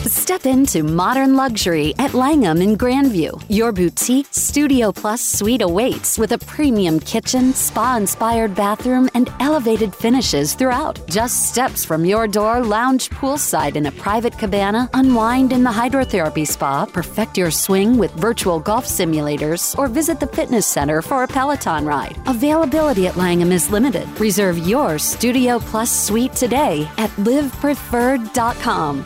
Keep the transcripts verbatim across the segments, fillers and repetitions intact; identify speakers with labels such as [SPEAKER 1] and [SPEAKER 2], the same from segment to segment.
[SPEAKER 1] Step into modern luxury at Langham in Grandview. Your boutique Studio Plus suite awaits with a premium kitchen, spa-inspired bathroom, and elevated finishes throughout. Just steps from your door, lounge poolside in a private cabana, unwind in the hydrotherapy spa, perfect your swing with virtual golf simulators, or visit the fitness center for a Peloton ride. Availability at Langham is limited. Reserve your Studio Plus suite today at live preferred dot com.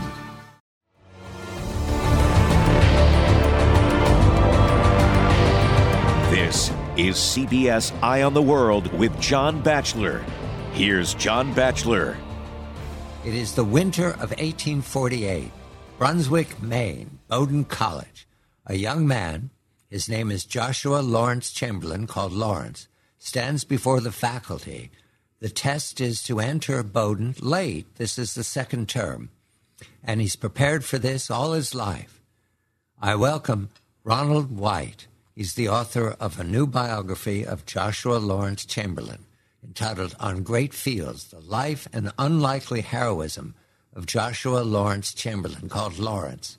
[SPEAKER 2] This is C B S Eye on the World with John Batchelor. Here's John Batchelor.
[SPEAKER 3] It is the winter of eighteen forty-eight. Brunswick, Maine, Bowdoin College. A young man, his name is Joshua Lawrence Chamberlain, called Lawrence, stands before the faculty. The test is to enter Bowdoin late. This is the second term. And he's prepared for this all his life. I welcome Ronald White. He's the author of a new biography of Joshua Lawrence Chamberlain, entitled On Great Fields, The Life and Unlikely Heroism of Joshua Lawrence Chamberlain, called Lawrence.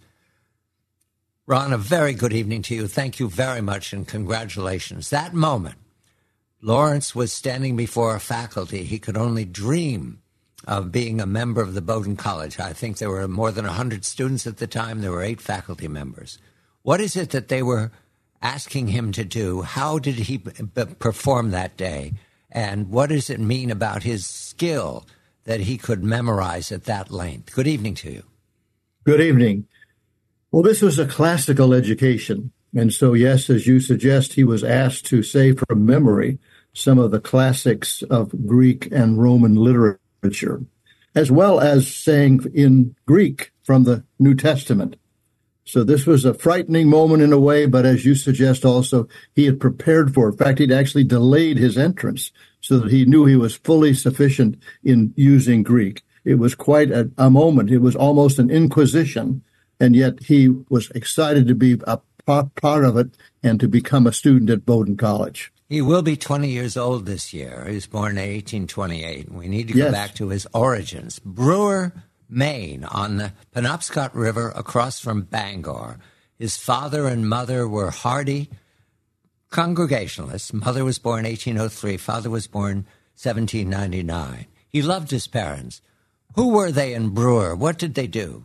[SPEAKER 3] Ron, a very good evening to you. Thank you very much and congratulations. That moment, Lawrence was standing before a faculty. He could only dream of being a member of the Bowdoin College. I think there were more than one hundred students at the time. There were eight faculty members. What is it that they were asking him to do? How did he b- perform that day? And what does it mean about his skill that he could memorize at that length? Good evening to you.
[SPEAKER 4] Good evening. Well, this was a classical education. And so, yes, as you suggest, he was asked to say from memory some of the classics of Greek and Roman literature, as well as saying in Greek from the New Testament. So this was a frightening moment in a way, but as you suggest also, he had prepared for it. In fact, he'd actually delayed his entrance so that he knew he was fully sufficient in using Greek. It was quite a, a moment. It was almost an inquisition, and yet he was excited to be a part of it and to become a student at Bowdoin College.
[SPEAKER 3] He will be twenty years old this year. He was born in eighteen twenty-eight. We need to go
[SPEAKER 4] yes.
[SPEAKER 3] back to his origins. Brewer, Maine, on the Penobscot River across from Bangor. His father and mother were hardy Congregationalists. Mother was born eighteen oh three. Father was born seventeen ninety-nine. He loved his parents. Who were they in Brewer? What did they do?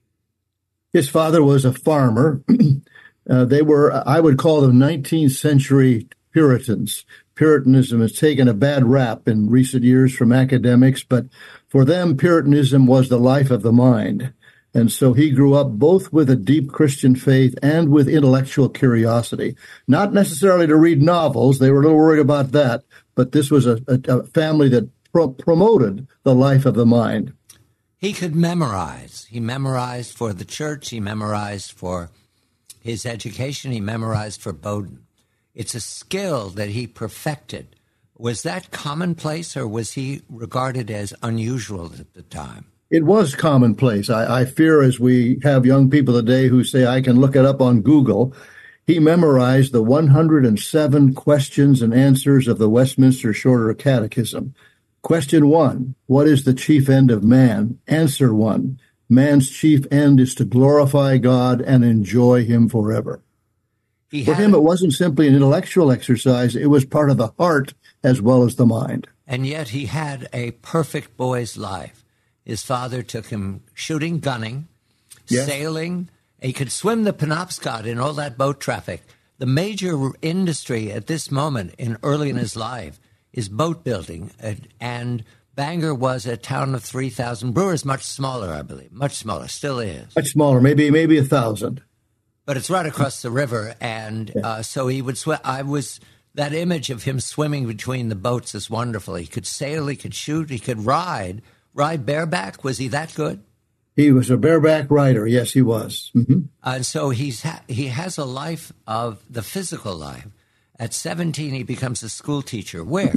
[SPEAKER 4] His father was a farmer. uh, they were, I would call them nineteenth century Puritans. Puritanism has taken a bad rap in recent years from academics, but for them, Puritanism was the life of the mind. And so he grew up both with a deep Christian faith and with intellectual curiosity. Not necessarily to read novels. They were a little worried about that. But this was a, a, a family that pro- promoted the life of the mind.
[SPEAKER 3] He could memorize. He memorized for the church. He memorized for his education. He memorized for Bowdoin. It's a skill that he perfected. Was that commonplace, or was he regarded as unusual at the time?
[SPEAKER 4] It was commonplace. I, I fear as we have young people today who say, I can look it up on Google, he memorized the one hundred seven questions and answers of the Westminster Shorter Catechism. Question one, what is the chief end of man? Answer one, man's chief end is to glorify God and enjoy him forever.
[SPEAKER 3] He
[SPEAKER 4] For him, it wasn't simply an intellectual exercise. It was part of the heart as well as the mind.
[SPEAKER 3] And yet he had a perfect boy's life. His father took him shooting, gunning,
[SPEAKER 4] yes.
[SPEAKER 3] sailing. He could swim the Penobscot in all that boat traffic. The major industry at this moment in early in his life is boat building. And Bangor was a town of three thousand. Brewer is much smaller, I believe. Much smaller, still is.
[SPEAKER 4] Much smaller, maybe maybe a thousand.
[SPEAKER 3] But it's right across the river. And uh, so he would swim. I was... That image of him swimming between the boats is wonderful. He could sail, he could shoot, he could ride. Ride bareback? Was he that good?
[SPEAKER 4] He was a bareback rider. Yes, he was. Mm-hmm.
[SPEAKER 3] And so he's ha- he has a life of the physical life. At seventeen, he becomes a school teacher. Where?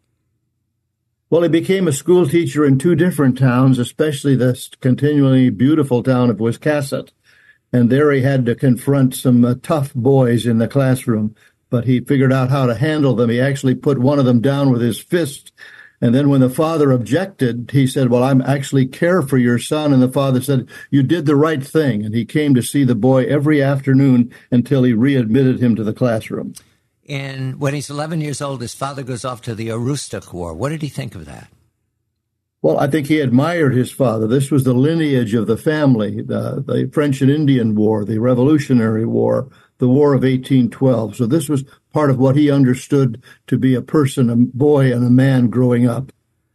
[SPEAKER 4] Well, he became a school teacher in two different towns, especially the continually beautiful town of Wiscasset. And there he had to confront some uh, tough boys in the classroom. But he figured out how to handle them. He actually put one of them down with his fist And then when the father objected, he said, well, I'm actually care for your son. And the father said, you did the right thing. And he came to see the boy every afternoon until he readmitted him to the classroom.
[SPEAKER 3] And when he's eleven years old, his father goes off to the Aroostook War. What did he think of that?
[SPEAKER 4] Well, I think he admired his father. This was the lineage of the family, the, the French and Indian War, the Revolutionary War, the War of eighteen twelve. So this was part of what he understood to be a person, a boy and a man growing up.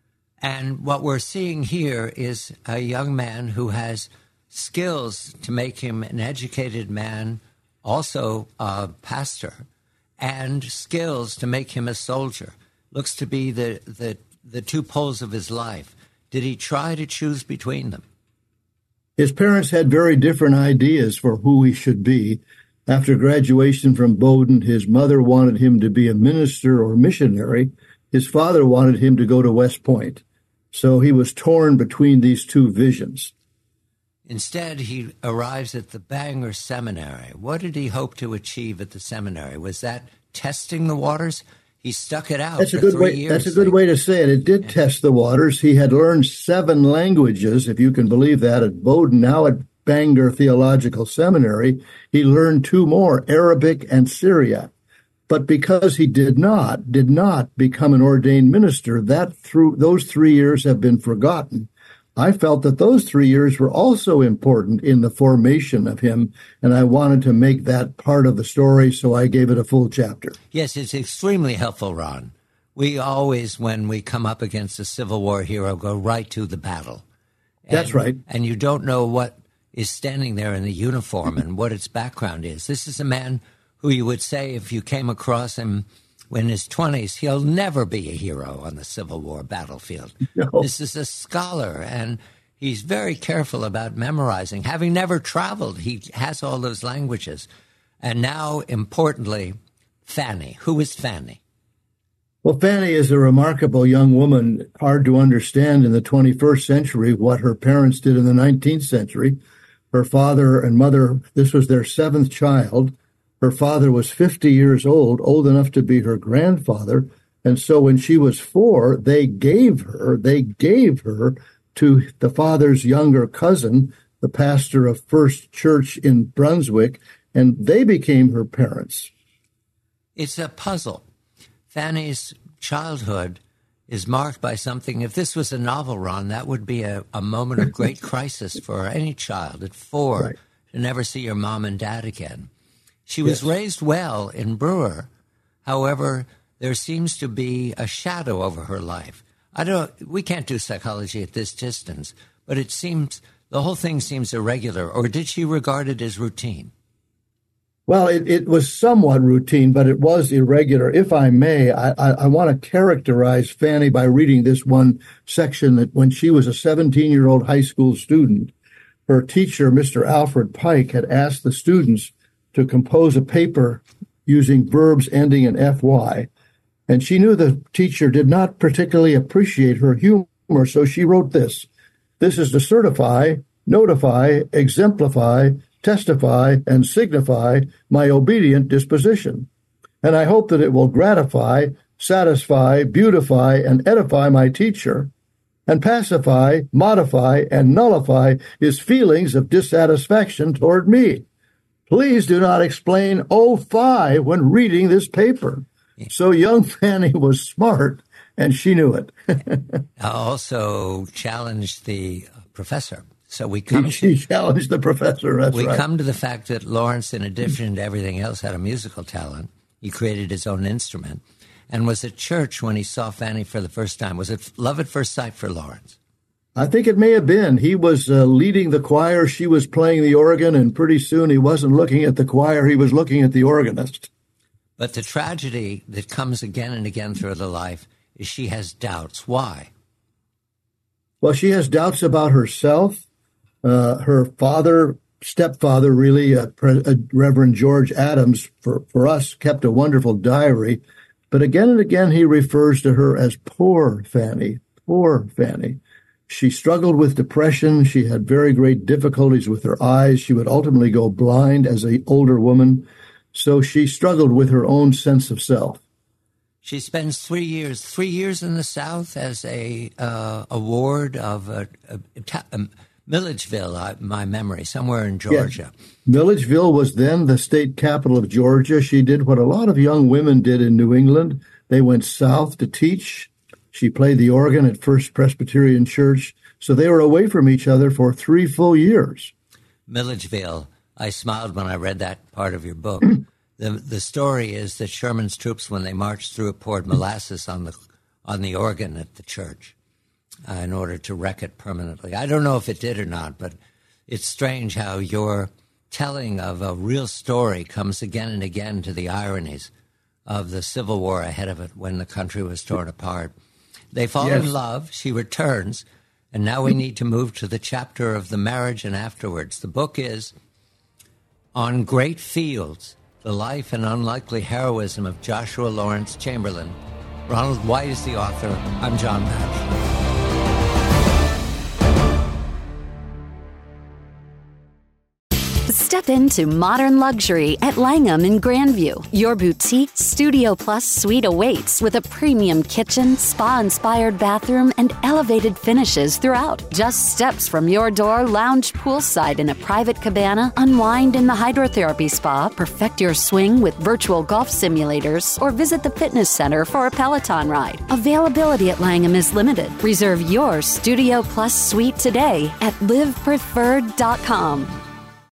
[SPEAKER 3] And what we're seeing here is a young man who has skills to make him an educated man, also a pastor, and skills to make him a soldier. Looks to be the, the, the two poles of his life. Did he try to choose between them?
[SPEAKER 4] His parents had very different ideas for who he should be. After graduation from Bowdoin, his mother wanted him to be a minister or missionary. His father wanted him to go to West Point. So he was torn between these two visions.
[SPEAKER 3] Instead, he arrives at the Bangor Seminary. What did he hope to achieve at the seminary? Was that testing the waters? He stuck it out
[SPEAKER 4] that's
[SPEAKER 3] for
[SPEAKER 4] a good
[SPEAKER 3] three
[SPEAKER 4] way,
[SPEAKER 3] years.
[SPEAKER 4] That's a good way to say it. It did yeah. test the waters. He had learned seven languages, if you can believe that, at Bowdoin. Now at Bangor Theological Seminary, he learned two more, Arabic and Syriac. But because he did not, did not become an ordained minister, that through those three years have been forgotten. I felt that those three years were also important in the formation of him, and I wanted to make that part of the story, so I gave it a full chapter.
[SPEAKER 3] Yes, it's extremely helpful, Ron. We always, when we come up against a Civil War hero, go right to the battle. And,
[SPEAKER 4] That's right.
[SPEAKER 3] And you don't know what is standing there in the uniform and what its background is. This is a man who you would say, if you came across him in his twenties, he'll never be a hero on the Civil War battlefield.
[SPEAKER 4] No.
[SPEAKER 3] This is a scholar, and he's very careful about memorizing. Having never traveled, he has all those languages. And now, importantly, Fanny. Who is Fanny?
[SPEAKER 4] Well, Fanny is a remarkable young woman, hard to understand in the twenty-first century what her parents did in the nineteenth century. Her father and mother, this was their seventh child. Her father was fifty years old, old enough to be her grandfather. And so when she was four, they gave her, they gave her to the father's younger cousin, the pastor of First Church in Brunswick, and they became her parents.
[SPEAKER 3] It's a puzzle. Fanny's childhood is marked by something. If this was a novel, Ron, that would be a, a moment of great crisis for any child at four, right, to never see your mom and dad again. She was yes. raised well in Brewer. However, there seems to be a shadow over her life. I don't. We can't do psychology at this distance, but it seems the whole thing seems irregular. Or did she regard it as routine?
[SPEAKER 4] Well, it, it was somewhat routine, but it was irregular. If I may, I, I, I want to characterize Fanny by reading this one section that when she was a seventeen-year-old high school student, her teacher, Mister Alfred Pike, had asked the students to compose a paper using verbs ending in F Y. And she knew the teacher did not particularly appreciate her humor, so she wrote this. This is to certify, notify, exemplify, testify, and signify my obedient disposition. And I hope that it will gratify, satisfy, beautify, and edify my teacher, and pacify, modify, and nullify his feelings of dissatisfaction toward me. Please do not explain oh five when reading this paper. So young Fanny was smart, and she knew it.
[SPEAKER 3] Also challenged the professor. So we come.
[SPEAKER 4] She
[SPEAKER 3] to,
[SPEAKER 4] challenged the professor. That's
[SPEAKER 3] we
[SPEAKER 4] right.
[SPEAKER 3] come to the fact that Lawrence, in addition to everything else, had a musical talent. He created his own instrument, and was at church when he saw Fanny for the first time. Was it love at first sight for Lawrence?
[SPEAKER 4] I think it may have been. He was uh, leading the choir. She was playing the organ, and pretty soon he wasn't looking at the choir. He was looking at the organist.
[SPEAKER 3] But the tragedy that comes again and again through her life is she has doubts. Why?
[SPEAKER 4] Well, she has doubts about herself. Uh, her father, stepfather, really, uh, Pre- uh, Reverend George Adams, for, for us, kept a wonderful diary. But again and again, he refers to her as poor Fanny, poor Fanny. She struggled with depression. She had very great difficulties with her eyes. She would ultimately go blind as an older woman. So she struggled with her own sense of self.
[SPEAKER 3] She spends three years, three years in the South as a uh, a ward of a, a, a, Milledgeville, uh, my memory, somewhere in Georgia.
[SPEAKER 4] Yes. Milledgeville was then the state capital of Georgia. She did what a lot of young women did in New England. They went south to teach. She played the organ at First Presbyterian Church. So they were away from each other for three full years.
[SPEAKER 3] Milledgeville, I smiled when I read that part of your book. the The story is that Sherman's troops, when they marched through it, poured molasses on the on the organ at the church uh, in order to wreck it permanently. I don't know if it did or not, but it's strange how your telling of a real story comes again and again to the ironies of the Civil War ahead of it when the country was torn apart. They fall yes. in love. She returns. And now we need to move to the chapter of the marriage and afterwards. The book is On Great Fields, The Life and Unlikely Heroism of Joshua Lawrence Chamberlain. Ronald White is the author. I'm John Batchelor.
[SPEAKER 1] Step into modern luxury at Langham in Grandview. Your boutique Studio Plus suite awaits with a premium kitchen, spa-inspired bathroom, and elevated finishes throughout. Just steps from your door, lounge poolside in a private cabana, unwind in the hydrotherapy spa, perfect your swing with virtual golf simulators, or visit the fitness center for a Peloton ride. Availability at Langham is limited. Reserve your Studio Plus suite today at live preferred dot com.